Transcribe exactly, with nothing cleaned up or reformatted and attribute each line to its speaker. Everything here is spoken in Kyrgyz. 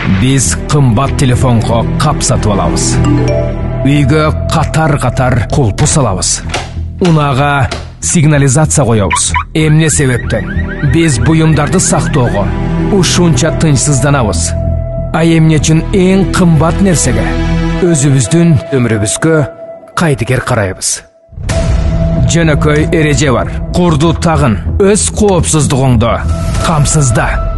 Speaker 1: Биз кымбат телефонго кап сатып алабыз. Үйгө катар-катар кулпу салабыз. Унага сигнализация коебуз. Эмне себептен биз буюмдарды сактоого ушунча тынчсызданабыз? А эмне үчүн эң кымбат нерсеге, өзүбүздүн өмүрүбүзгө кайдыгер карайбыз? Жөнөкөй эреже бар. Курду тагын өз коопсуздугуңду камсызда.